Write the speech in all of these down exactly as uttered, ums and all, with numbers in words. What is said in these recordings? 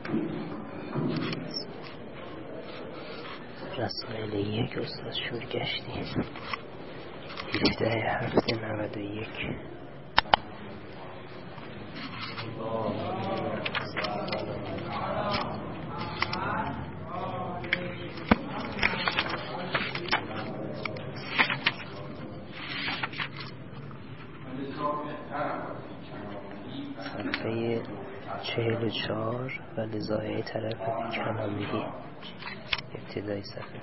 رسمه یک استاد شورگشتی هفده هفته نود و یک. صفحه چهل و چهار و لزایه طرف کنامیهی ابتدای صفحه.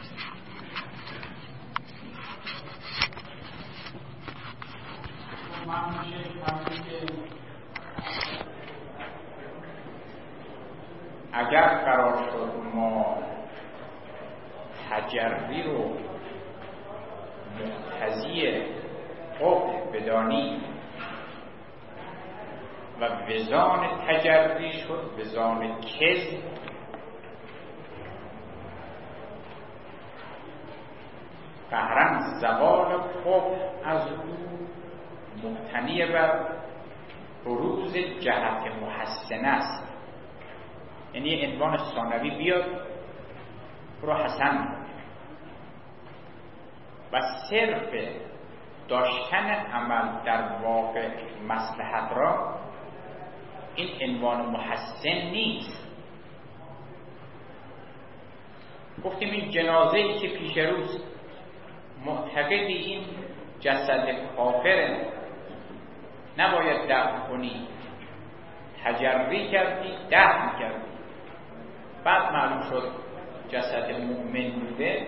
اگر قرار شد ما تجری رو مقتضی قبح بدانیم و وزان تجری شد وزان کذب، قهرن زوال قبح از او مبتنی بر بروز جهت محسنه است. یعنی عنوان ثانوی بیاد رو حسن و صرف داشتن عمل در واقع مصلحت را این عنوان محسن نیست. گفتیم این جنازه‌ای که پیش روز معتقدی این جسد کافر نباید دفن کنی، تجری کردی، دفن کردی، بعد معلوم شد جسد مؤمن بوده.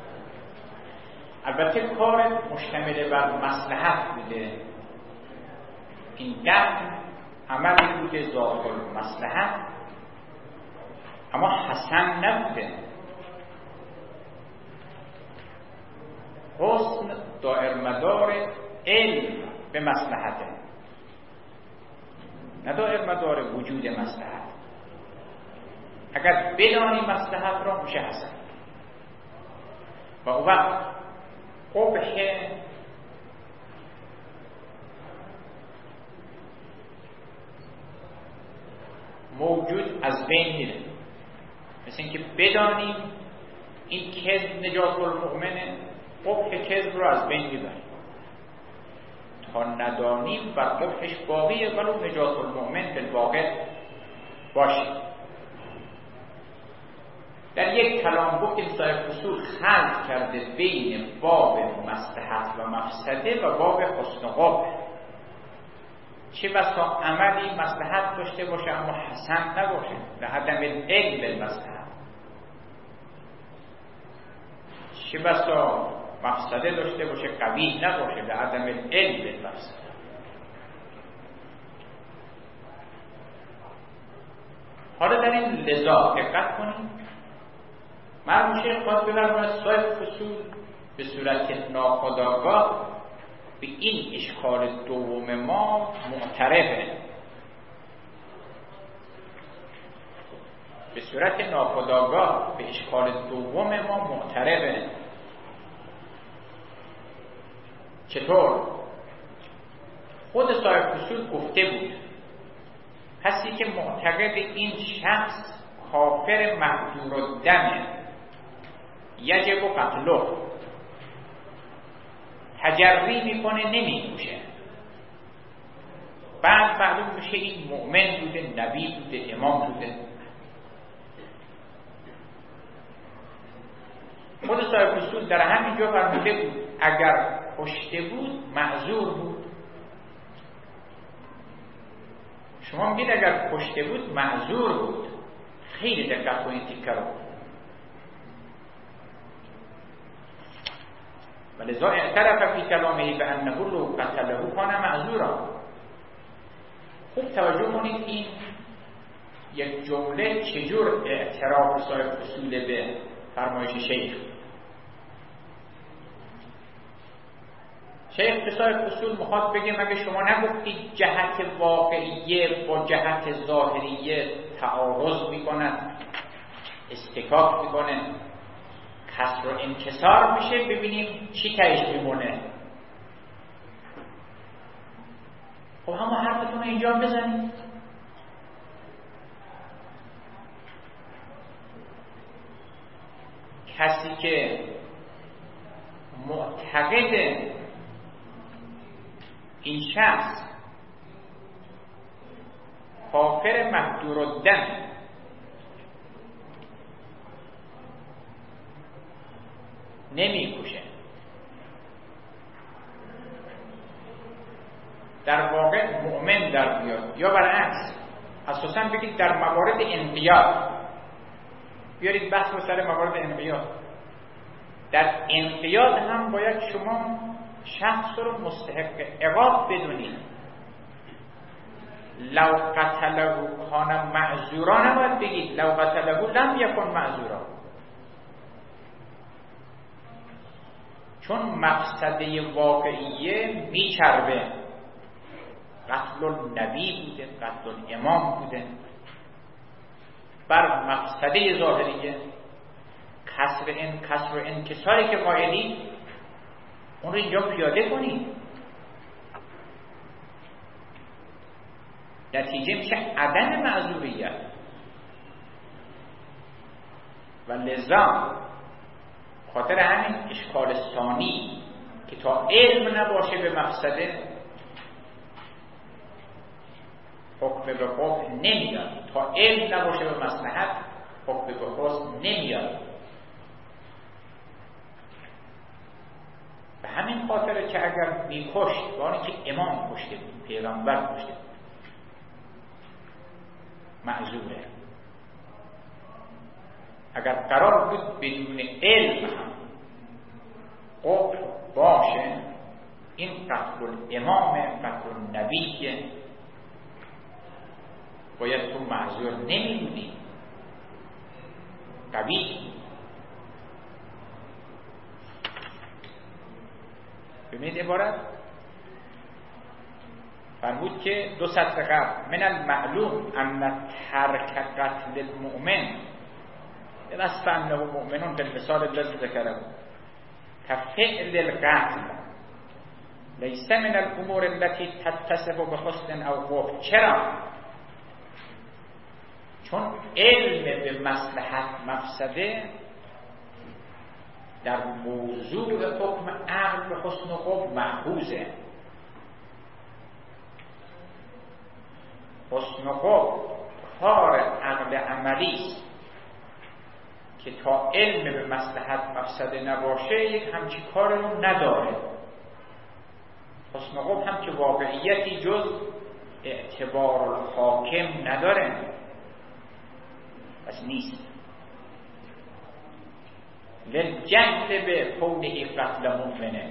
البته کار مشتمل بر مصلحت بوده، این دفن عملی بوده ظاهر مصلحت، اما حسن نبوده. حسن دائر مدار علم به مصلحته، نه دائر مدار وجود مصلحت. اگر بدانی مصلحت را میشه حسن و اون وقت قبح موجود از بین میره. مثل اینکه بدانیم این کذب نجات المؤمنه، قبح کذب رو از بین میبریم. تا ندانیم بر قبحش باقیه ولو نجات المؤمن بالواقع باشه. در یک کلام گفتیم صاحب اصول خلط کرده بین باب مصلحت و مفسده و باب حسن و قبح. چه بسا عملی مصلحت داشته باشه اما حسن نباشه لعدم العلم بالمصلحت، چه بسا مفسده داشته باشه قبیح نباشه لعدم العلم بالمفسده. حالا در این لذا دقت کنیم. مرحوم شیخ خواهد بفرماید صاحب اصول به صورت ناخودآگاه به این اشکال دوم ما معترفه. به صورت ناخودآگاه به اشکال دوم ما معترفه. چطور؟ خود صاحب اصول گفته بود کسی که معتقد این شخص کافر مهجور الدم یجب قتله، تجری میکنه نمیکشه، بعد معلوم میشه این مؤمن بوده، نبی بوده، امام بوده. خود صاحب اصول در همینجا فرموده بود اگر کشته بود معذور بود. شما میگید اگر کشته بود معذور بود. خیلی دقت کنید تیکه رو. ولذا اعترف فی کلامه بانه لو قتله کان معذورا. خوب توجه کنید این یک جمله چجور اعتراف صاحب اصول به فرمایش شیخ. شیخ به صاحب اصول میخواد بگه مگه شما نگفتید جهت واقعیه با جهت ظاهریه تعارض میکنن، استکاک میکنه، کسر و انکسار میشه، ببینیم چی تهش میمونه. خب همه حرفتون رو اینجا بزنید. کسی که معتقد این شخص کافر مهجور الدم نمی کشه، در واقع مؤمن در بیاد، یا برعکس اساساً بگید در موارد انقیاد، بیارید بحث رو سر موارد انقیاد. در انقیاد هم باید شما شخص رو مستحق عقاب بدونید. لو قتله کان معذورا نباید بگید لو قتله لم یکن معذورا، چون مقصده واقعیه میچربه. قتل النبی بوده، قتل الامام بوده، بر مقصده ظاهریه کسر ان کسر و انکساری که قائلی اون رو اینجا پیاده کنید، نتیجه میشه عدم معذوریت. و لذا خاطر همین اشکال ثانی که تا علم نباشه به مقصده حکم به قبح نمیاد، تا علم نباشه به مصلحت حکم به حسن نمیاد. به همین خاطره که اگر میکشت، با آنکه که امام کشته بود، پیغمبر کشته بود، معذوره. اگر قرار بود بدون علم هم قبح باشه، این قتل الامام قتل النبی، باید تو معذور نمی بودی، قوی. ببینید عبارت فرمود که دو سطر قبل من المعلوم ان ترک قتل المؤمن لست انه مؤمنون بالمثال الذي ذكره كفعل القتل ليس من الامور التي تتصف بحسن او قبح. چرا؟ چون علم به مصلحت مفسده در موضوع حکم عقل به حسن و قبح محفوظه. حسن و قبح کار عقل عملی است که تا علم به مصلحت مفسده نباشه یک همچی کار رو نداره. حسن و قبح هم که واقعیتی جز اعتبار الحاکم نداره، پس نیست. للجهل به کونه قتل مؤمنه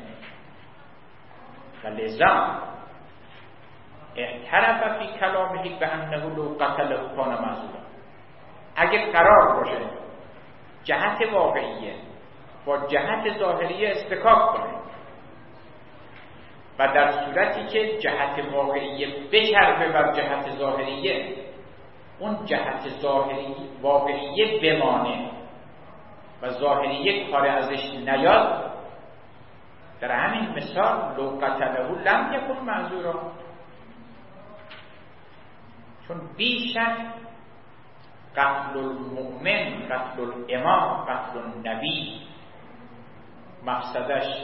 و لذا اعترف فی کلامه به انه لو قتله کان معذورا. اگه قرار باشه جهت واقعیه با جهت ظاهریه استکاک کنه و در صورتی که جهت واقعیه بچربه بر جهت ظاهریه، اون جهت ظاهری واقعیه بمانه و ظاهریه کار ازش نیاد، در همین مثال لو قتله لم یکن معذورا. چون بیشک قتل المؤمن، قتل الامام، قتل النبی مقصدش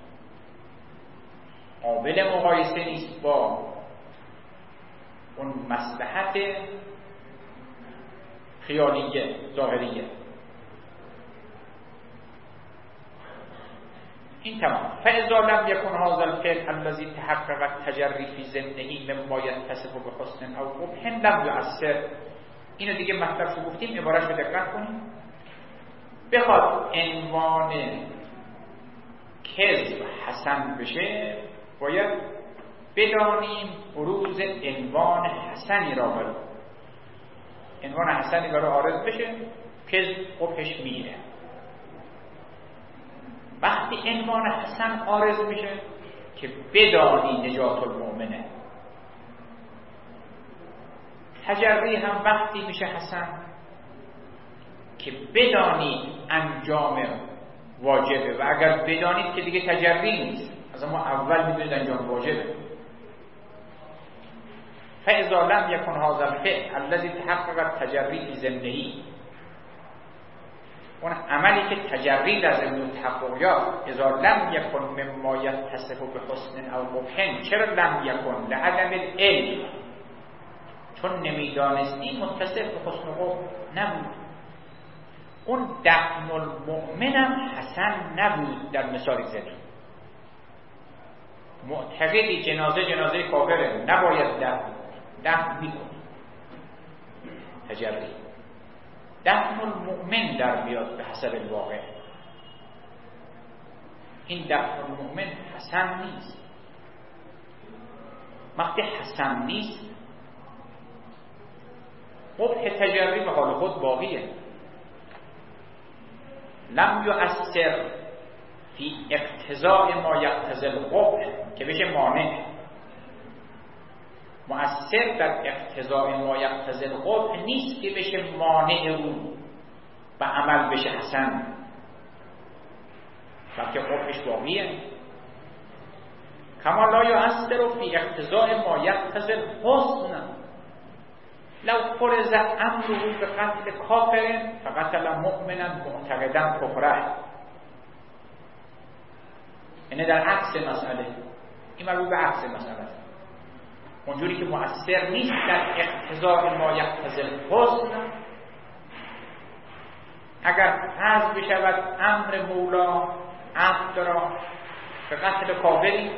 قابل مقایسه نیست با اون مصلحت خیالیه ظاهریه. این تمام. فاذا لم يكن هذا الفعل الذي تحقق التجري في ضمنه مما يتصف بحسن او قبح لم يؤثر. اینو دیگه مطلب رو گفتیم، عبارت رو دقت کنیم. بخواد عنوان کذب حسن بشه، باید بدانیم بروز عنوان حسنی را برو عنوان حسنی برای عارض بشه، کذب قبحش میره. وقتی عنوان حسن عارض میشه که بدانی نجات المؤمنه. تجری هم وقتی میشه حسن که بدانید انجام واجبه، و اگر بدانید که دیگه تجری نیست، از ما اول میدونید انجام واجبه. فاذا لم يكن هذا الفعل الذي تحقق التجری في ضمنه اون عملی که تجرید از علم تحققیات اذا لم یکن مما یتصف بحسن او قبح، چرا لم یکن؟ لعدم العلم، چون نمیدانستی متصف به حسن و قبح نبود. اون دفن المؤمنم حسن نبود. در مثال زدی معتقدی جنازه جنازه کافره نباید دفن، دفن میکن تجرید. دفن المؤمن در بیاد به حسب الواقع. این دفن المؤمن حسن نیست. وقتی حسن نیست قبح تجربی به حال خود باقیه. لم یؤثر فی اقتضاء ما یقتضی القبح که بشه مانع، مؤثر در اقتضاء ما یقتضی القبح نیست که بشه مانع او و عمل بشه حسن، بلکه قبحش باقیه. کما لا یؤثر فی اقتضاء ما یقتضی الحسن لو فرض امره به قتل کافر فقتل مؤمنا معتقدا کفره. اینه در عکس مسئله، این مربوط به عکس مسئله است. اونجوری که مؤثر نیست در اقتضاء ما یقتضی الحسن، اگر فرض بشود امر مولا عبد را به قتل کافری،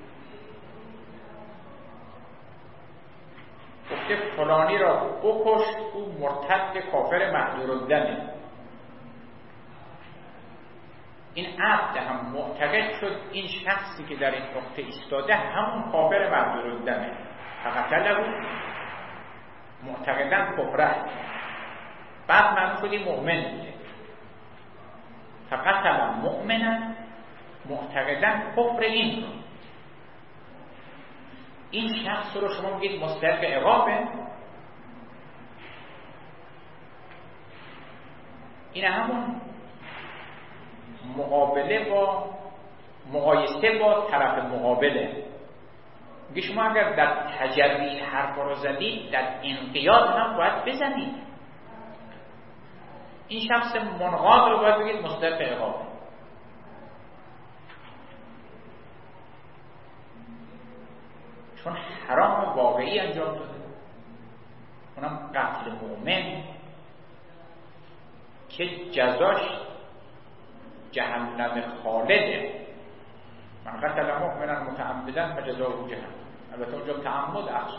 گفته فلانی را بکش، او مرتد کافر مهجور الدمه، این عبد هم معتقد شد این شخصی که در این نقطه ایستاده همون کافر مهجور الدمه، فقتله معتقداً کفره. بعد معلوم شد این مؤمن بوده، فقتل مؤمنا معتقداً کفر این این شخص رو شما بگید مستحق عقابه. این همون مقابله با مقایسه با طرف مقابله. میگه شما اگر در تجربی حرف رو زدید در انقیاد هم باید بزنید. این شخص منقاد رو باید بگید مستحق عقابه. چون حرام واقعی انجام داده، اونم قتل مؤمن که جزاش جهنم خالده. من قتل مؤمنا متعمدا فجزاؤه جهنم. البته اونجا تعمد اخذ.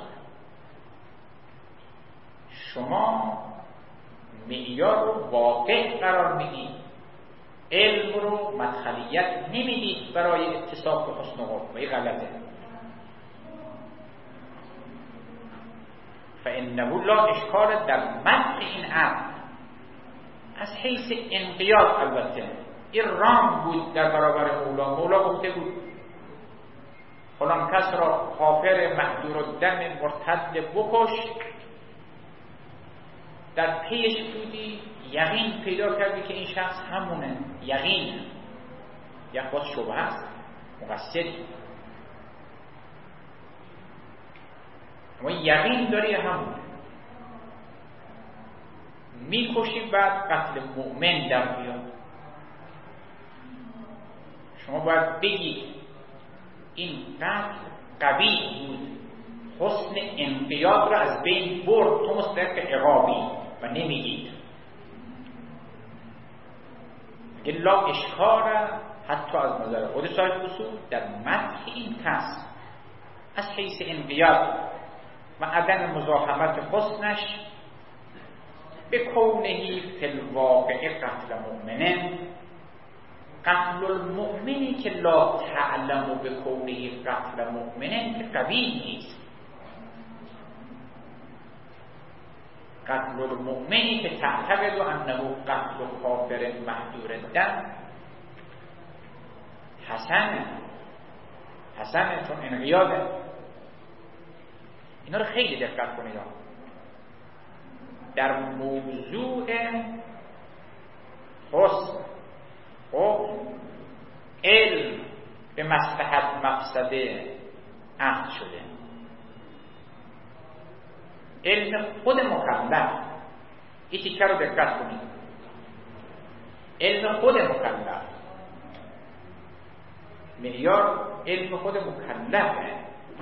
شما معیار رو واقع قرار میدید، علم رو مدخلیت نمیدید برای اتصاف به حسن و قبح، و این غلطه. فانه لا اشکال در مدح این عبد از حیث انقیاد. البته این رام بود در برابر مولا. مولا گفته بود فلان کس را کافر مهجور الدم مرتد بکش، در پیش بودی یقین پیدا کردی که این شخص همونه، یقین یک باز شبه است مقصدی، اما یقین داری همونه، میکشی بعد قتل مؤمن در بیاد. شما باید بگید این قتل قوی بود، حسن انقیاد را از بین برد، تو مستحق عقابی، و نمیگید. اگه لا اشکار حتی از نظر خود صاحب اصول در مدح این کس از حیث انقیاد و عدم مزاحمت حسنش به کونهی فی الواقع قتل مؤمنه، قتل المؤمنی که لا تعلم به کونهی قتل مؤمنه که قوی نیست. قتل المؤمنی که تعتقد انه قتل کافر مهجور الدم حسنه، حسنه چون انقیاده. اینا رو خیلی دقت کنید. در موضوع حسن و علم به مصلحت مفسده عقد شده. علم خود مکلف، این تیکه رو دقت کنید. علم خود مکلف، معیار علم خود مکلفه.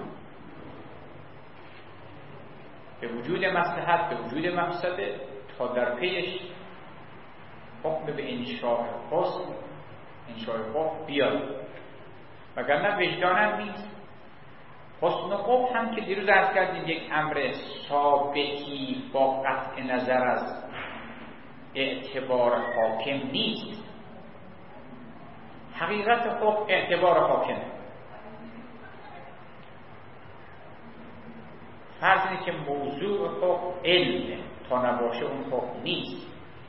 به وجود مصلحت، به وجود مفسده، تا در پیش حکم به انشاء حسن، انشاء حکم بیاد، وگرنه وجدانم نیست. حسن و قبح هم که دیروز عرض کردیم یک امر ثابتی با قطع نظر از اعتبار حاکم نیست. حقیقت حکم اعتبار حاکمه. فرض اینه که موضوع حکم علمه، تا نباشه اون حکم نیست.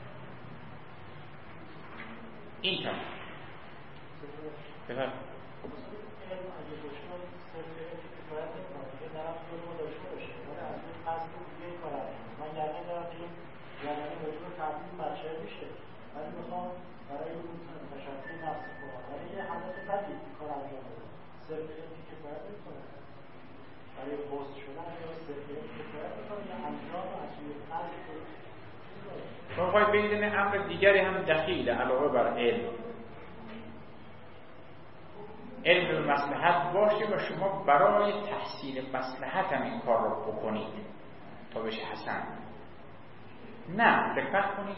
این طرف بفرد شما خواهید بگید این امر دیگری هم دخیله علاوه بر علم. علم به مصلحت باشه و شما برای تحصیل مصلحت هم این کار رو بکنید تا بشه حسن. نه، دقت کنید،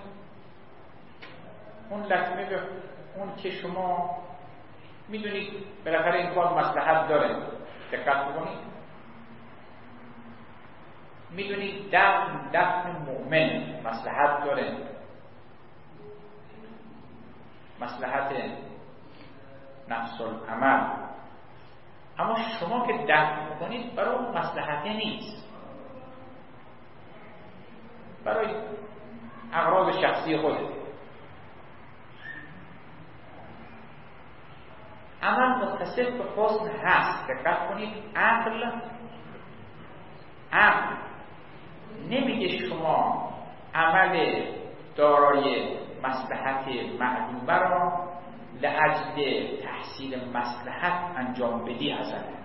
اون لطمه به اون که شما میدونید بالاخره این کار مصلحت داره، دقت بکنید، میدونید دفن دفن مؤمن مصلحت داره، مصلحت نفس العمل، اما شما که دفن میکنید برای اون مصلحت نیست، برای اغراض شخصی خودت. عمل متصف به حسن هست. دقت کنید، عقل عقل نمیگه شما عمل دارای مصلحت معلومه را لأجل تحصیل مصلحت انجام بدی حسنه.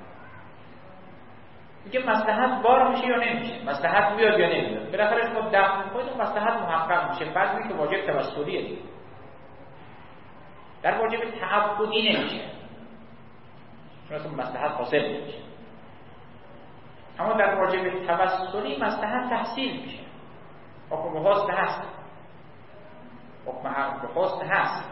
میگه مصلحت بار میشه یا نمیشه، مصلحت بیاد یا نمیاد. بالاخره شما دفع میکنید و مصلحت محقق میشه. بعضی که واجب توسلیه دیگه، در واجب تعبدی نمیشه، چون اصلا مصلحت حاصل نمیشه. اما در واجب توسلی مصلحت تحصیل میشه. حکم به حسن هست، حکم حق به حسن هست.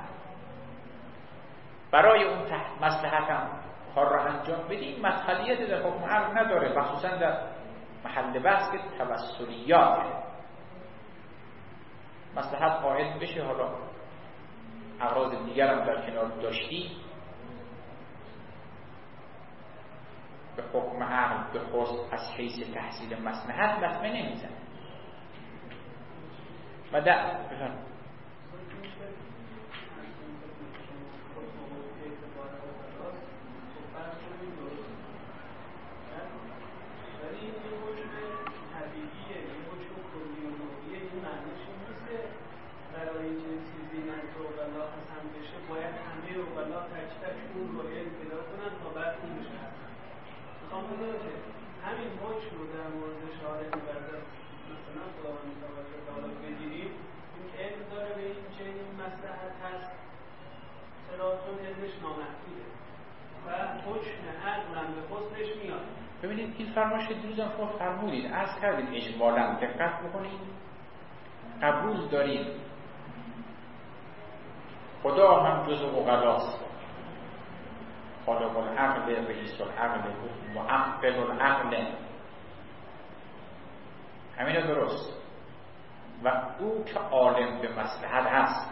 برای اون مصلحت هم کار را انجام بدیم، مدخلیت در حکم حق نداره، مخصوصا در محل بحث که توسلیات مصلحت قائل بشه. حالا اغراض دیگر هم در کنار داشتی، به حکم عقل به خواست از حیث تحصیل مصلحت لطمه نمیزن. و در بفرم همین حکم رو در مورد شارع برده مثلا خداوند تعالی بگیریم، این علم داره به این چه این مصلحت هست، چرا چون علمش نامحدوده و حکم عقلم به حسنش میاد. ببینید این فرمایش دیروزم شما فرمودید، عرض کردید اجمالا، دقت بکنید، قبول دارید خدا هم جزء عقلاست، خالق العقل، رئیس العقل، معقل العقل، همین درست. و او که عالم به مصلحت هست.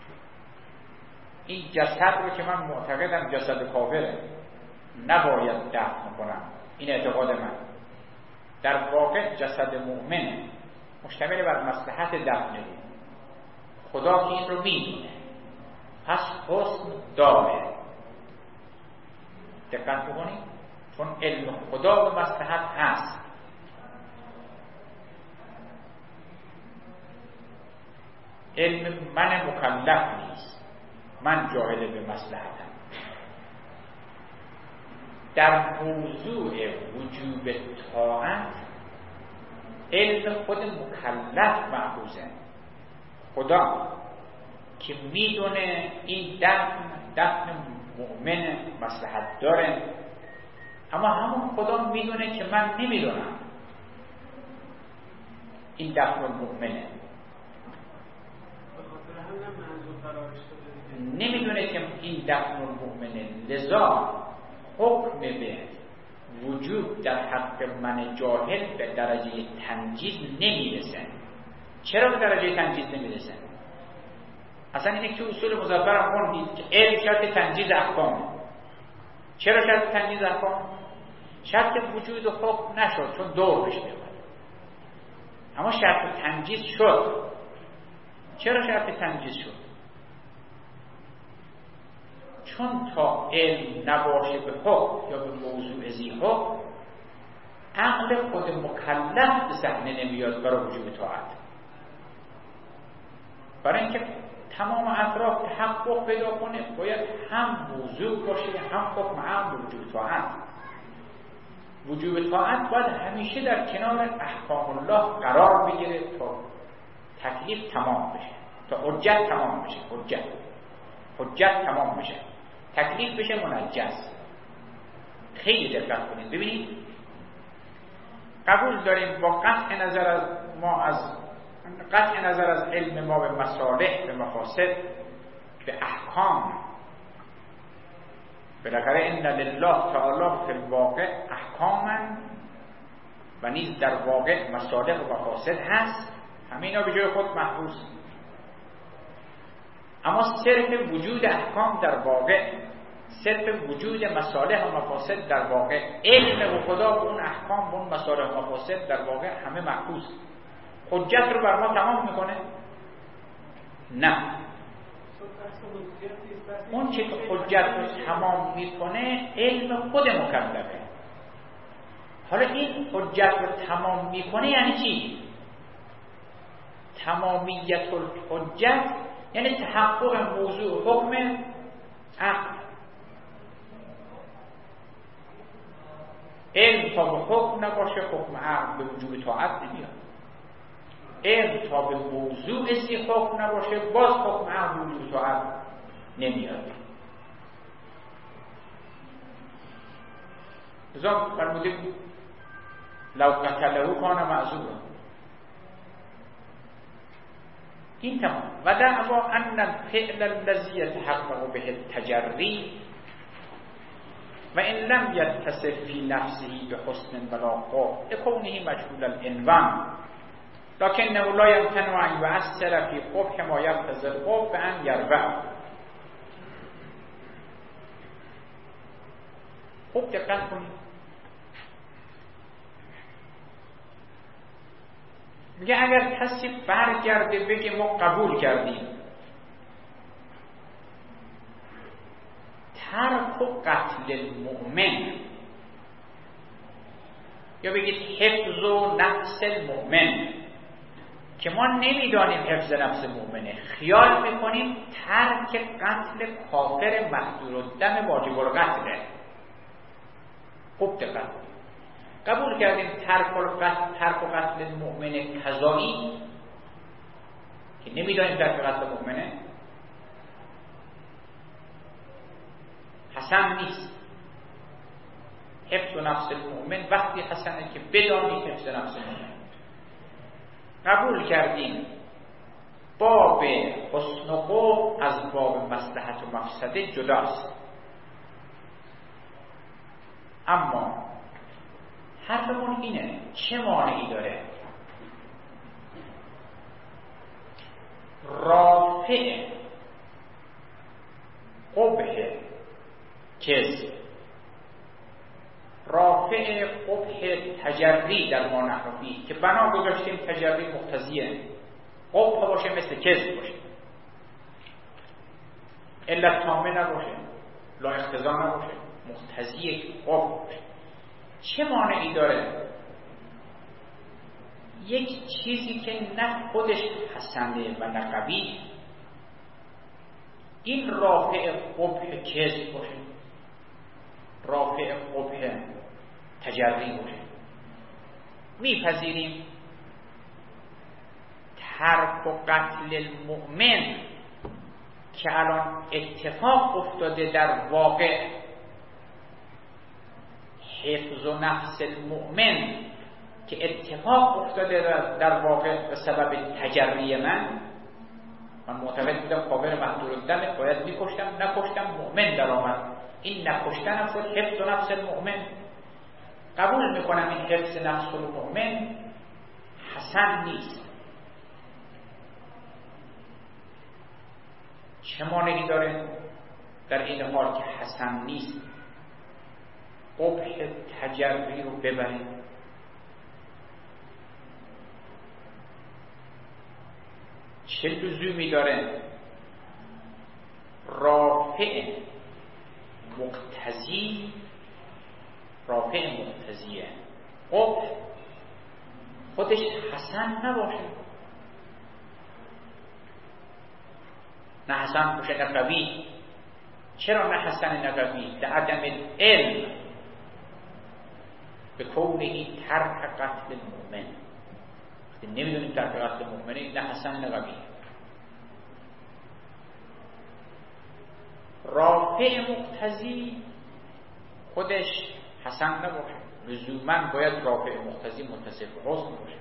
این جسد رو که من معتقدم جسد کافره نباید دفن کنم، این اعتقاد من، در واقع جسد مؤمن مشتمل بر مصلحت دفن بود. خدا که این رو میدونه، پس حسن داره. دقت بکنید، چون علم خدا به مصلحت هست. علم من مکلف نیست، من جاهل به مصلحتم. در موضوع وجوب طاعت علم خود مکلف محفوظه. خدا که میدونه این دفن دفن مؤمن مصلحت داره، اما همون خدا میدونه که من نمیدونم این دفن مؤمنه، نمیدونه که این دفن مؤمنه، لذا حکم به وجود در حق من جاهل به درجه تنجیز نمیرسه. چرا به درجه تنجیز نمیرسه؟ اصلا اینه که اصول مظفر هم خوندید که علم شرط تنجیز احکامه. چرا شرط تنجیز احکام؟ شرط وجود حکم نشد چون دور بشه بیاد، اما شرط تنجیز شد. چرا شرط تنجیز شد؟ چون تا علم نباشه به حکم یا به موضوع ذی حکم، عقل خود مکلف به صحنه نمیاد برای وجوب طاعت. برای اینکه تمام اطراف تحقق پیدا کنه باید هم موضوع باشه هم حکم هم وجوب طاعت. وجوب طاعت باید همیشه در کنار احکام الله قرار بگیره تا تکلیف تمام بشه، تا حجت تمام بشه. حجت حجت تمام بشه، تکلیف بشه منجز. خیلی دقت کنید. ببینید قبول داریم با قطع نظر از ما از قطع نظر از علم ما به مصالح، به مفاسد، به احکام، بالاخره ان لله تعالی فی الواقع احکاما و نیز در واقع مصالح و مفاسد هست، همه اینا به جای خود محفوظ. اما صرف وجود احکام در واقع، صرف وجود مصالح و مفاسد در واقع، علم و خدا و اون احکام و اون مصالح و مفاسد در واقع همه محفوظ. حجت رو بر ما تمام میکنه؟ نه. اون چه که حجت رو تمام میکنه علم خود مکلفه. حالا این حجت رو تمام میکنه یعنی چی؟ تمامیت الحجت یعنی تحقق موضوع حکم عقل. علم تا به حکم نباشه حکم عقل به وجوب طاعت نمیاد. علم تا به موضوع سی حکم نباشه باز حکم عقل به وجوب طاعت نمیاد. لذا فرمودیم لو قتله کان معذورا. این تمام. و دعوا ان الفعل الذي يتحقق به التجری و ان لم يتصف في نفسه بحسن ولا قبح لكونه مجهول العنوان لكنه لا يمتنع ان يؤثر في قبح ما يقتضي القبح بان يرفعه. خوب دقت کنید. میگه اگر کسی برگرده بگه ما قبول کردیم ترک و قتل المؤمن، یا بگید حفظ و نفس المؤمن، که ما نمیدانیم حفظ نفس مؤمنه، خیال میکنیم ترک قتل کافر محظور الدم واجب القتله. خوب دقت قبول کردیم ترک و قتل ترک و قتل المؤمن قضایی، که نمیدانیم ترک قتل مؤمنه حسن نیست. حفظ و نفس المؤمن وقتی حسنه که بدانید حفظ نفس المؤمن. قبول کردیم باب حسن و قبح از باب مصلحت و مفسده جداست. اما حرفمون اینه چه مانعی داره رافع قبح کذب، رافع قبح تجری در ما نحوی که بنا گذاشتیم تجری مقتضیه، قبح باشه مثل کذب باشه، علت تامه نباشه، لا اختزا نباشه، مقتضیه قبح باشه. چه مانعی داره یک چیزی که نه خودش حسنه و نه قبیح این رافع قبح کذب باشه، رافع قبح تجری باشه؟ میپذیریم ترک و قتل المؤمن که الان اتفاق افتاده در واقع حفظ و نفس المؤمن که اتفاق افتاده در واقع به سبب تجری من من معتقد بودم کافر مقتول الدم باید میکشتم، نکشتم، مؤمن در آمد. این نکشتن شد حفظ و نفس المؤمن. قبول میکنم این حفظ نفس المؤمن حسن نیست. چه مانعی داره در این حال که حسن نیست قبح تجری رو ببریم؟ چه لزومی داره رافع مقتضی رافع مقتضیه قبح خودش حسن نباشه؟ نه حسن باشه نه قوی. چرا نه حسن نه قوی؟ لعدم علم به کونه ترک قتل المؤمن. نمیدونیم ترک قتل المؤمن نه حسن نه قوی. رافع مقتضی خودش حسن نباشه، لزوما باید رافع مقتضی متصف حسن باشه.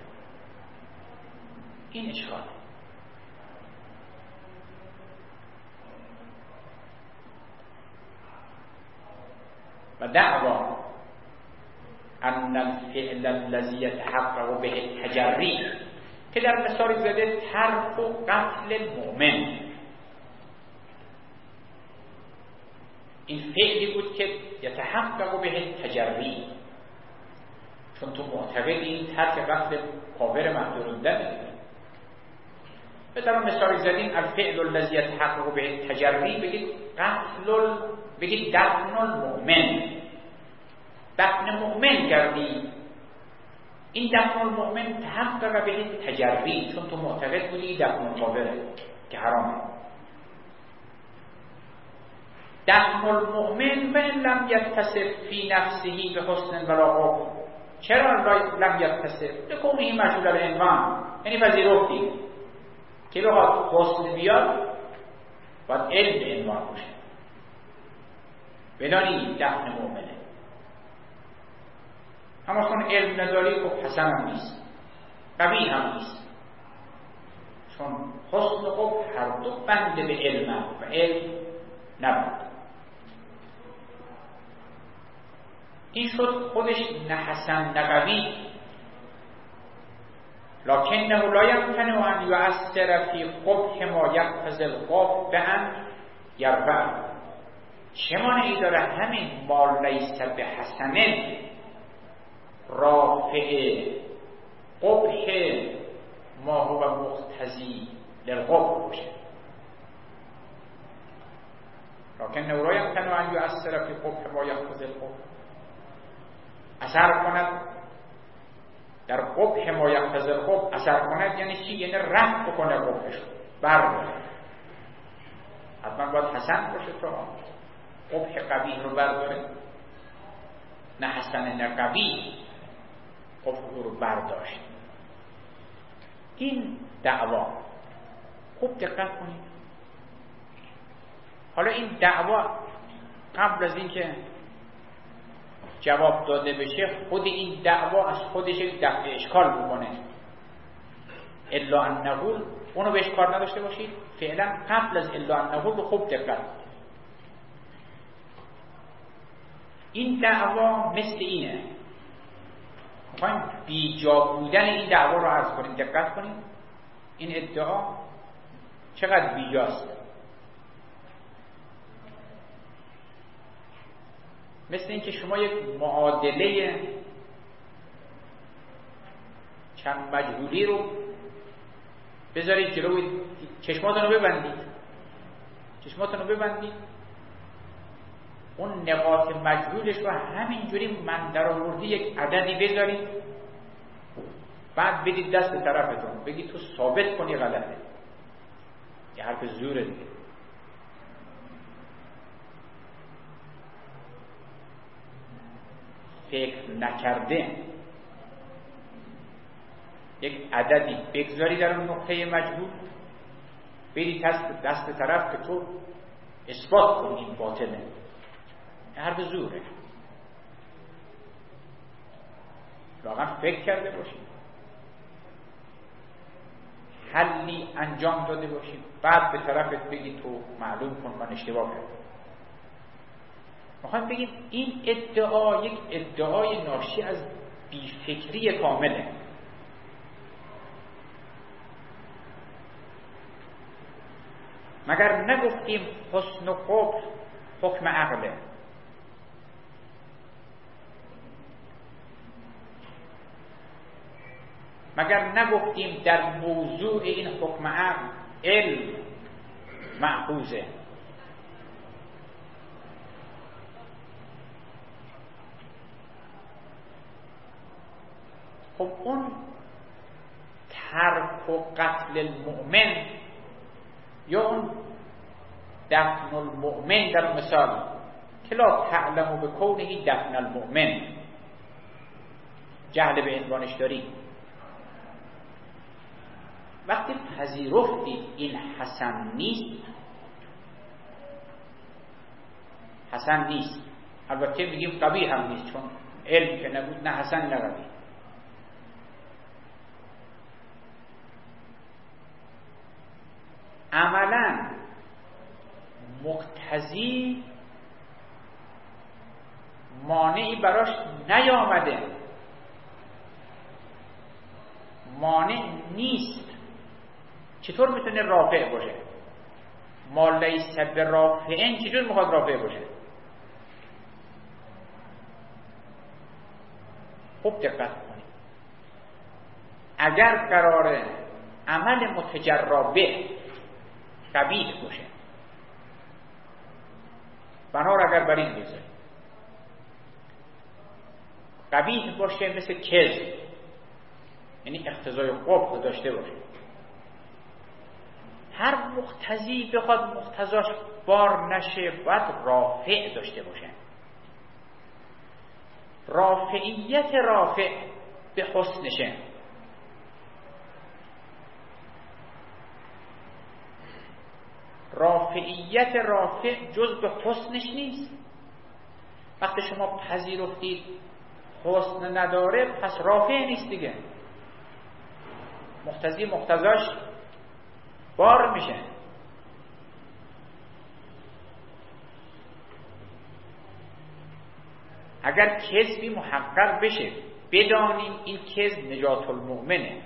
این اشکال. و دعوا ان الفعل الذي يتحقق به التجری که در مثال زده ترک و قتل المؤمن، این فعلی بود که یتحقق به التجری، چون تو معتقدی این ترک قتل کافر مقتول الدم. به طور مثال زدیم الفعل الذي يتحقق به التجری بگید قتل بگید دفن المؤمن. دفن مؤمن کردی، این دفن المؤمن تحقق به التجری، چون تو معتقد بودی دفن کافره که حرامه. دفن المؤمن و لم يتصف فی نفسه به حسن ولا قبح. چرا لم يتصف؟ لکونه این مشغول العنوان، یعنی پذیرفتی که بخواد حسن بیاد باید علم عنوان باشه. بدانی دفن مؤمنه، اما چون علم نداری خب حسن هم نیست، قوی هم نیست، چون حسن و قبح هر دو بنده به علم و علم نبود. این شد خودش نه حسن نه قوی. لکنه لا یمکنه ان یؤثر فی قبح ما یقتضی القبح بأن یرفع. چه مانعی داره همین ما لیس به حسنه رافع قبح ما هو مقتضی للقبح باشه؟ لکنه لا یمکنه ان یؤثر فی قبح ما یقتضی القبح، اثر کند در قبح ما یقتضی القبح. اثر کند یعنی چی؟ یعنی رفع بکنه قبحش، برداره. حتما باید حسن باشه تا قبح قبیح رو برداره، نه حسن نه قبیح قبح رو برداشت. این دعوا خوب دقت کنید. حالا این دعوا قبل از اینکه جواب داده بشه خود این دعوا از خودش دفع اشکال بکنه. الا ان نقول اونو بهش کار نداشته باشید. فعلا قبل از الا ان نقول رو خوب دقت. این دعوا مثل اینه، میخوایم بی جا بودن این دعوا رو عرض کنیم. دقت کنیم این ادعا چقدر بی جاست. مثل این که شما یک معادله چند مجهولی رو بذارید جلوی چشماتون رو ببندید چشماتون رو ببندید اون نقاط مجهولش رو همینجوری من در آوردی یک عددی بذارید، بعد بدید دست طرفتون بگید تو ثابت کنی غلطه. یه حرف زوره دیگه. فکر نکرده یک عددی بگذاری در اون نقطه مجهول، بری دست دست طرف که تو اثبات کنی این باطله، حرف زوره. واقعا فکر کرده باشی، حلی انجام داده باشی، بعد به طرفت بگی تو معلوم کن من اشتباه کردم. میخوایم بگیم این ادعا یک ادعای ناشی از بیفکری کامله. مگر نگفتیم حسن و قبح حکم عقله؟ مگر نگفتیم در موضوع این حکم عقل علم مأخوذه؟ خب اون ترک و قتل المؤمن یا اون دفن المؤمن در مثال که لا تعلم بکونه دفن المؤمن، جهل به عنوانش داری، وقتی پذیرفتی این حسن نیست، حسن نیست، البته میگیم قبیح هم نیست چون علم که نبود، نه حسن نه قبیح. عملا مقتضی مانعی براش نیامده، مانع نیست. چطور میتونه رافع باشه؟ ما لیس برافعن چجور میخواد رافع باشه؟ خوب دقت کنید. اگر قراره عمل متجربه قبیح باشه، بنار اگر بر این بذاریم قبیح باشه مثل کذب، یعنی اقتضای قبح داشته باشه، هر مقتضی بخواد مقتضاش بار نشه باید رافع داشته باشه. رافعیت رافع به حسنشه. رافعیت رافع جز به حسنش نیست. وقتی شما پذیرفتید حسن نداره پس رافع نیست دیگه، مقتضی مقتضاش بار میشه. اگر کذبی محقق بشه بدانیم این کذب نجات المؤمنه،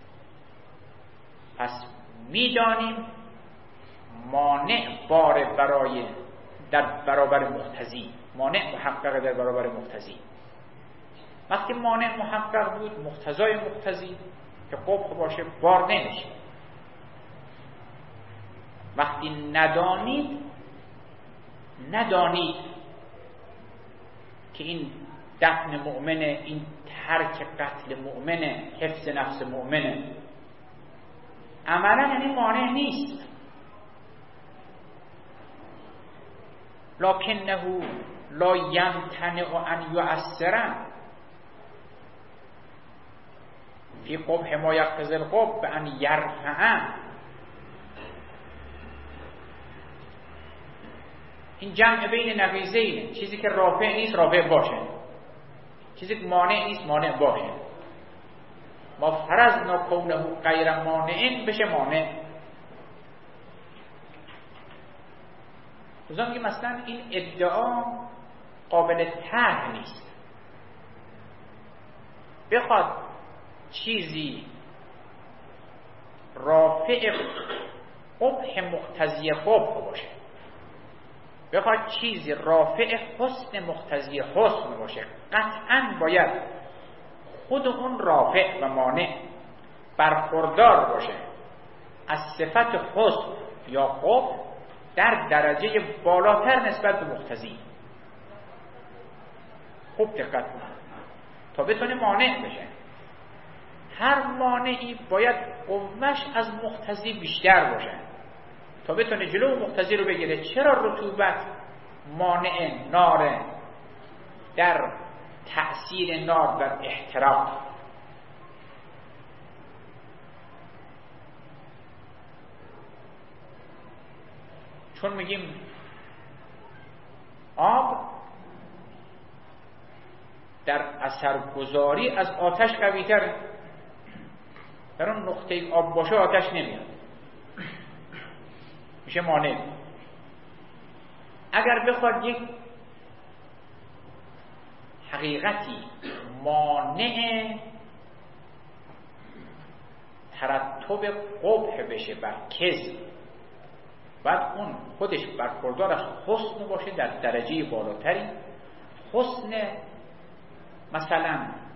پس میدانیم مانع بار برای در برابر مقتضی، مانع محقق در برابر مقتضی. وقتی مانع محقق بود مقتضای مقتضی که قبح باشه بار نمیشه. وقتی ندانید ندانید که این دفن مؤمنه، این ترک قتل مؤمنه، حفظ نفس مؤمنه، عملا یعنی مانع نیست. لکنه لا یمتنع ان یؤثر فی قبح ما یقتضی القبح بان یرفع. این جمع بین نقیضین، چیزی که رافع نیست رافع باشه، چیزی که مانع نیست مانع باشه. ما فرضنا کونه غیر مانع بشه مانع. بزن میگه مثلا این ادعا قابل طرح نیست. بخواد چیزی رافع قبح مقتضی قبح باشه، بخواد چیزی رافع حسن مقتضی حسن باشه، قطعاً باید خود اون رافع و مانع برخوردار باشه از صفت حسن یا قبح در درجه بالاتر نسبت به مقتضی. خوب دقت کنید تا بتونه مانع بشه. هر مانعی باید قوتش از مقتضی بیشتر باشه تا بتونه جلو مقتضی رو بگیره. چرا رطوبت مانع نار در تأثیر نار در احتراق؟ چون میگیم آب در اثرگذاری از آتش قوی تره، در اون نقطه آب باشه آتش نمیاد، میشه مانع. اگر بخواد یک حقیقتی مانع ترتب قبح بشه بر کذب، بعد اون خودش برخوردار از حسن باشه در درجه بالاتری، حسن مثلا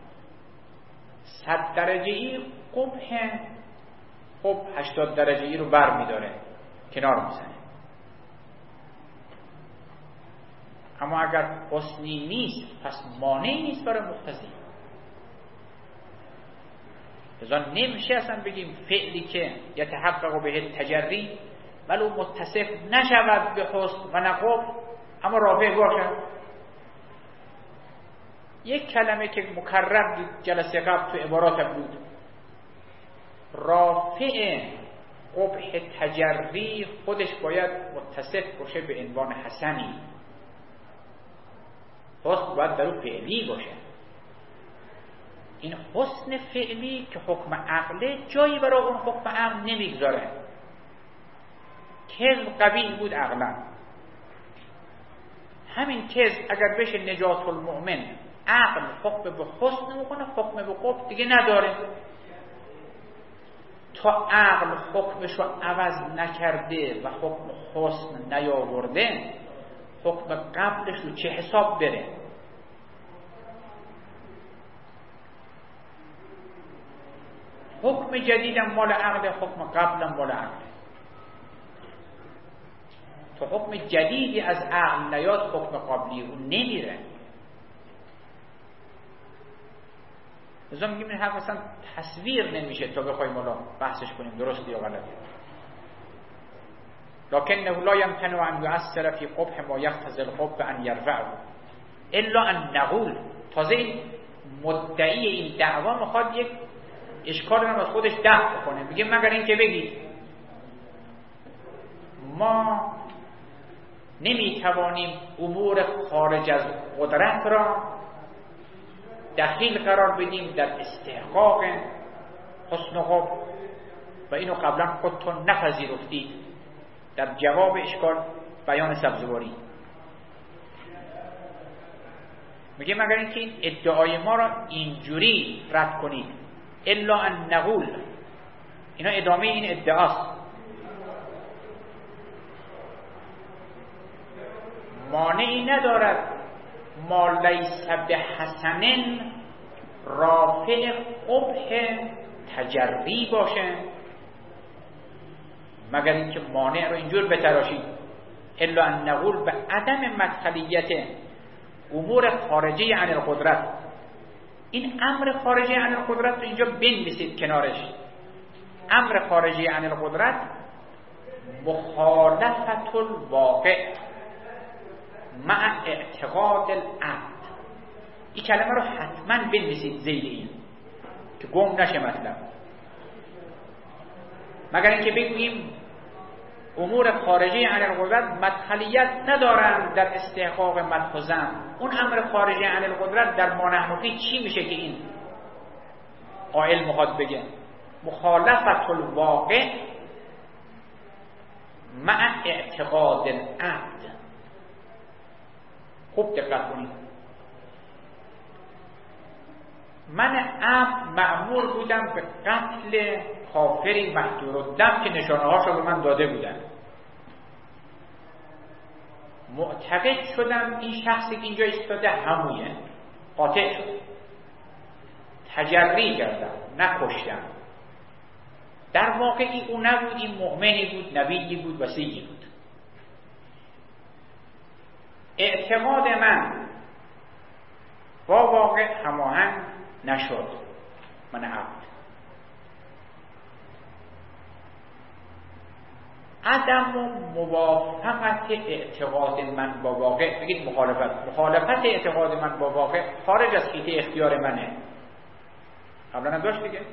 صد درجه ای قبح، خب هشتاد درجه ای رو بر میداره، کنار میزنه. اما اگر حسنی نیست پس مانعی نیست برای مقتضی. لذا نمیشه اصلا بگیم فعلی که یتحقق به تجری ولو متصف نشود به حسن و نقب اما رافع باشد. یک کلمه که مکرر جلسه قبل تو عبارات بود، رافع قبح تجری خودش باید متصف باشه به عنوان حسنی، حسن باید در اون فعلی باشه. این حسن فعلی که حکم عقله جایی برای اون حکم عقل نمیگذاره. کذب قبیح بود عقلا، همین کذب اگر بشه نجات المؤمن، عقل حکم به حسن میکنه، حکم به قبح دیگه نداره. تا عقل حکمشو عوض نکرده و حکم حسن نیاورده، حکم قبلش رو چه حساب بره؟ حکم جدیدم مال عقل، حکم قبلم مال عقل. تو حکم جدیدی از عقل نیاد، حکم قبلی اون نمیره. لذا میگیم این حرف اصلا تصویر نمیشه تا بخوایم الان بحثش کنیم درست یا غلطه. لکنه لا یمکن ان یؤثر فی قبح ما یقتضی القبح ان یرفعه الا ان نقول. تازه این مدعی این دعوا میخواد یک اشکال رو از خودش دفع کنه، میگه مگر این که بگید ما نمیتوانیم امور خارج از قدرت را دخیل قرار بدیم در استحقاق حسن و قبح، و اینو قبلا خودتون نپذیرفتید. در جواب اشکال بیان سبزواری میگه مگر اینکه این ادعای ما را اینجوری رد کنید، الا ان نقول، اینا ادامه این ادعاست. مانعی ندارد ما لیس به حسن رافع قبح تجری باشه، مگر اینکه مانع رو اینجور بتراشید، الا ان نقول به عدم مدخلیت امور خارجه عن القدرت. این امر خارجه عن القدرت رو اینجا بنویسید کنارش. امر خارجه عن القدرت مخالفت الواقع مع اعتقاد العبد. این کلمه رو حتما بنویسید زیر این که گم نشه مطلب. مگر اینکه بگوییم امور خارجی عن القدرت مدخلیت ندارند در استحقاق مدح و ذم، اون امر خارجی عن القدرت در ما نحن فیه چی میشه که این قائل میخواد بگه؟ مخالفت الواقع مع اعتقاد العبد. خوب دقت کنید. من عبد مأمور بودم به قتل کافری محجور الدم که نشانه هاشو به من داده بودن. معتقد شدم این شخصی که اینجا ایستاده همونه، قاطع شد، تجری کردم، نکشتم. در واقعی او نبود، این مؤمنی بود، نبیی بود، وصیی بود. اعتقاد من با واقع هماهنگ نشد. من عبد عدم موافقت اعتقاد من با واقع، بگید مخالفت مخالفت اعتقاد من با واقع خارج از حیطه اختیار منه. قبلا هم داشت دیگه،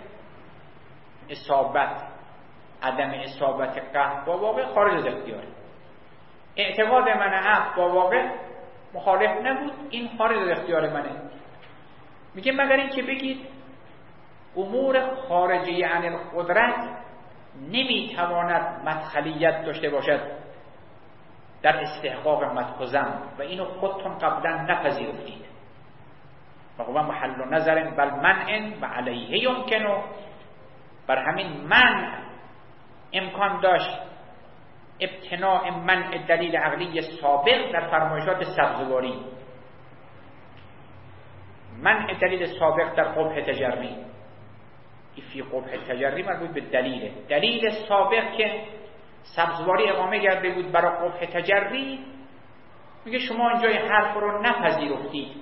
اصابت عدم اصابت قهر با واقع خارج از اختیاره. اعتقاد من عقل با واقع مخالف نبود، این خارج از اختیار منه. میگه مگر این که بگید امور خارجی عن القدرت نمیتواند مدخلیت داشته باشد در استحقاق مدح و ذم و اینو خودتون قبلا نپذیرفتید. و هو محل نظر بل منع و علیه یمکنه، بر همین منع امکان داشت ابتناء منع دلیل عقلی سابق در فرمایشات سبزواری، منع دلیل سابق در قبح تجری. فی قبح تجری مربوط به دلیل دلیل سابق که سبزواری اقامه کرده بود برای قبح تجری، میگه شما اینجای حرف رو نپذیرفتید،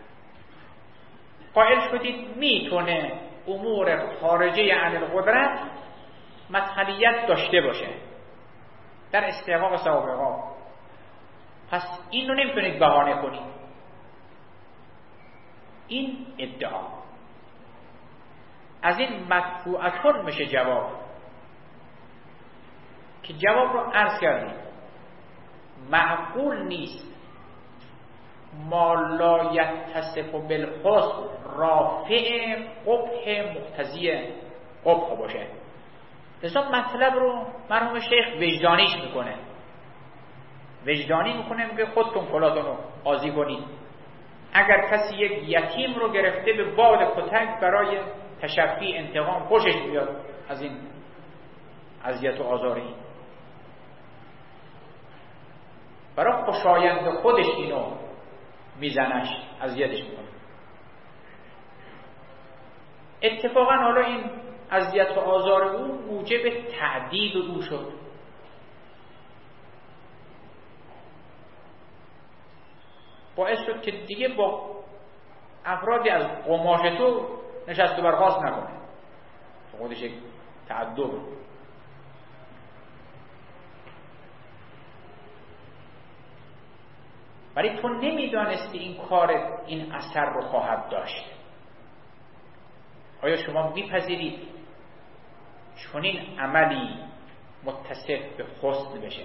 قائل شدید میتونه امور خارجه عن القدرت مدخلیت داشته باشه در استحقاق سابقا، پس این رو نمیتونید بهانه کنید. این ادعا از این مدفوعتون میشه جواب که جواب رو عرض کردیم. معقول نیست ما لا یتصف بالحسن رافع قبح مقتضی قبح باشه. لذا مطلب رو مرحوم شیخ وجدانیش میکنه، وجدانی میکنه، میگه خودتون کلاتون رو قاضی کنید. اگر کسی یک یتیم رو گرفته به باد کتک برای تشفی انتقام خوشش بیاد از این اذیت و آزاری، برای خوشایند خودش اینو میزنش، اذیتش میکنه. اتفاقا حالا این اذیت و آزار او موجب تعدیب او شد. باعث شد که دیگه با افرادی از قماش تو نشست و برخاست نکنه، خودش یک تعدب. ولی تو نمیدانستی این کار این اثر رو خواهد داشت. آیا شما میپذیرید چون این عملی متصف به حسن بشه؟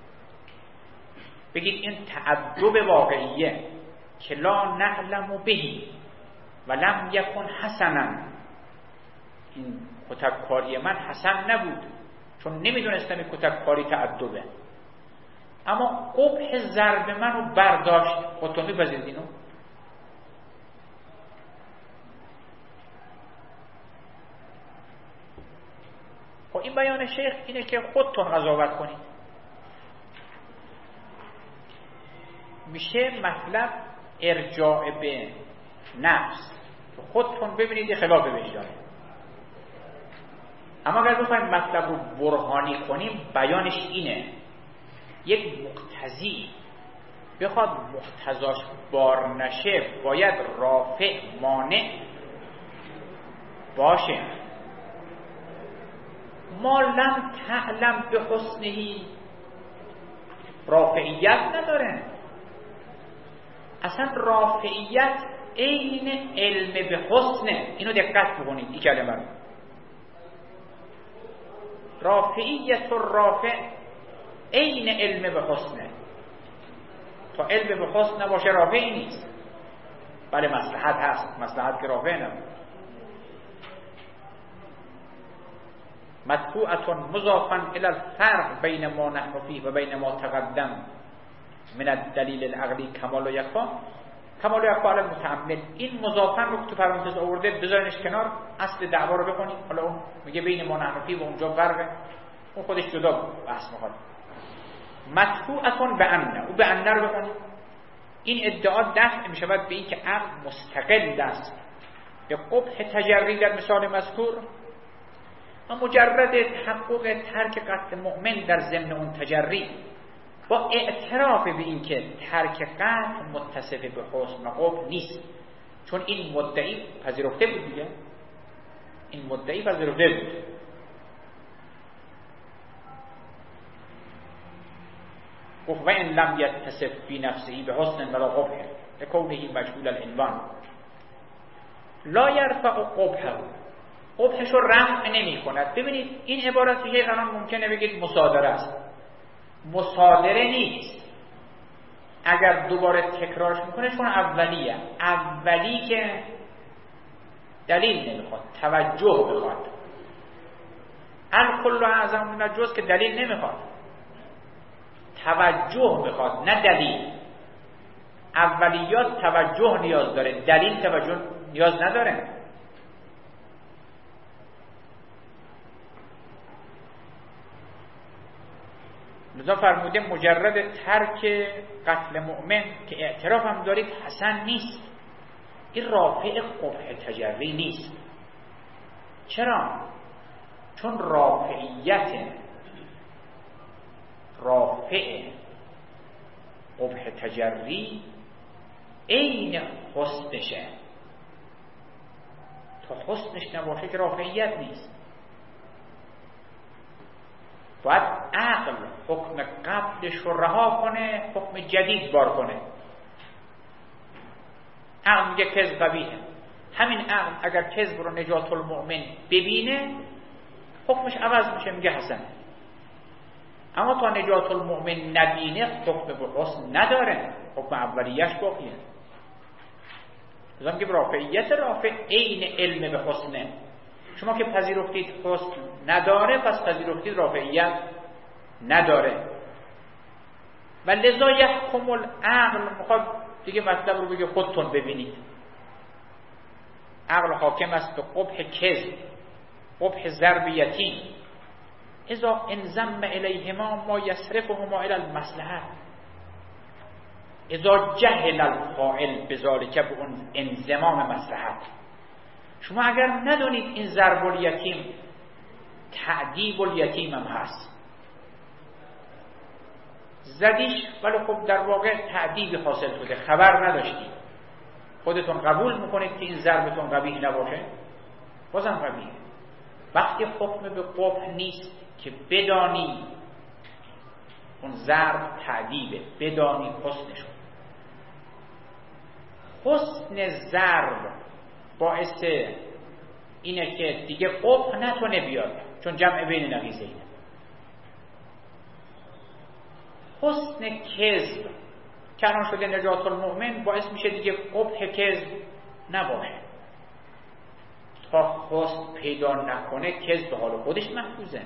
بگید این تعدب واقعیه که لا نعلم بهی و لم یکن حسنا، این کتککاری من حسن نبود چون نمیدونستم این کتککاری تعدبه، اما قبح ضرب منو برداشت. خودتون میپذیرید اینو؟ خب این بیان شیخ اینه که خودتون قضاوت کنید. میشه مطلب ارجاع به نفس، خودتون ببینید خلاف وجدانه. اما اگر بخوایم مطلب رو برهانی کنیم، بیانش اینه: یک مقتضی بخواد مقتضاش بار نشه باید رافع مانع باشه. ما لم تعلم به حسنهی رافعیت نداره. اصلا رافعیت عین علم به حسنه. اینو دقت بکنید این کلمه رو. رافعیت و رافع عین علم به حسنه. تا علم به حسن نباشه رافعی نیست. بله مصلحت هست، مصلحت که رافع نبود. مدفوعتون مضافا الى الفرق بین ما نحن فیه و بین ما تقدم من الدلیل العقلی کمال و یکفا. کمال و یکفا علی المتعمد، این مضافن رو که تو پرانتز آورده بذارینش کنار، اصل دعوا رو بخونید. حالا اون میگه بین ما نحن فیه و اونجا فرقه، اون خودش جدا بحث می‌کنه. مدفوعتون به انه، او به انه رو بخونید. این ادعا دفع می‌شود به این که عقل مستقل است به قبح تجری در مثال مذکور، و مجرد تحقق ترک قتل مؤمن در ضمن اون تجری با اعتراف به این که ترک قتل متصف به حسن و قبح نیست، چون این مدعی پذیرفته بود دیگه، این مدعی پذیرفته بود. و ان لم یتصف فی نفسه به حسن ولا قبح لکونه مجهول العنوان لا یرفع قبحه، قبحش رو رفع نمی کند. ببینید این عبارت که الان ممکنه بگید مصادره است. مصادره نیست. اگر دوباره تکرارش میکنه چون اولیه، اولی که دلیل نمیخواد، توجه بخواد. الکل اعظم من الجزء که دلیل نمیخواد، توجه بخواد، نه دلیل. اولیات توجه نیاز داره، دلیل توجه نیاز نداره. لذا فرموده مجرد ترک قتل مؤمن که اعتراف هم دارید حسن نیست، این رافع قبح تجری نیست. چرا؟ چون رافعیت رافع قبح تجری عین حسنشه. تا حسنش نباشه که رافعیت نیست. باید عقل حکم قبلش رو رها کنه، حکم جدید بار کنه. عقل میگه کذب قبیحه، همین عقل اگر کذب رو نجات المؤمن ببینه حکمش عوض میشه، میگه حسن. اما تا نجات المؤمن نبینه حکم به حسن نداره، حکم اولیش باقیه. لذا میگه رافعیت رافع عین علم به حسنه. شما که پذیرفتید حسن نداره، پس پذیرفتید رافعیت نداره. و لذا یحکم العقل، میخواد دیگه مطلب رو بگه خودتون ببینید. عقل حاکم است به قبح کذب، قبح ضرب یتیم، اذا انضم الیهما ما یصرفهما الی المصلحه، اذا جهل الفاعل بذلک به اون انضمام مصلحت. شما اگر ندونید این ضرب الیتیم تعذیب الیتیم هم هست، زدیش ولی خب در واقع تعذیبی حاصل شده، خبر نداشتید، خودتون قبول میکنید که این ضربتون قبیح نباشه، بازم قبیح. وقتی حکم به قبح نیست که بدانی اون ضرب تعذیبه، بدانی حسنشون. حسن ضرب باعث اینه که دیگه قبح نتونه بیاد، چون جمع بین نقیضینه. حسن کذب که الان شده نجات المؤمن باعث میشه دیگه قبح کذب نباشه. تا حسن پیدا نکنه کذب به حال خودش محفوظه.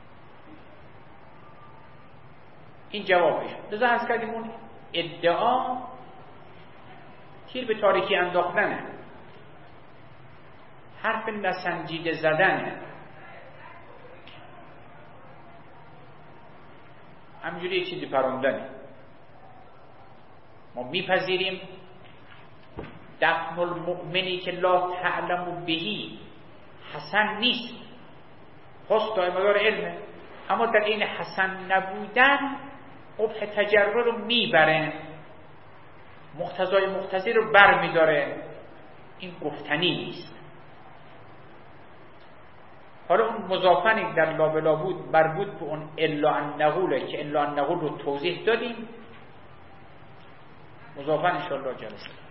این جوابش. لذا عرض کردیم اون ادعا تیر به تاریکی انداختنه، حرف نسنجیده زدنه. همینجوری یه چیزی پراندنه. ما میپذیریم دفن المؤمنی که لا تعلم بهی حسن نیست، حسن دائمدار علمه، اما در این حسن نبودن قبح تجرر رو میبره، مقتضای مقتضی رو بر میداره. این گفتنی نیست. حالا اون مضافنی در لابلا بود مربوط به اون الا النقوله که الا النقول رو توضیح دادیم. مضافن انشاءالله جلسه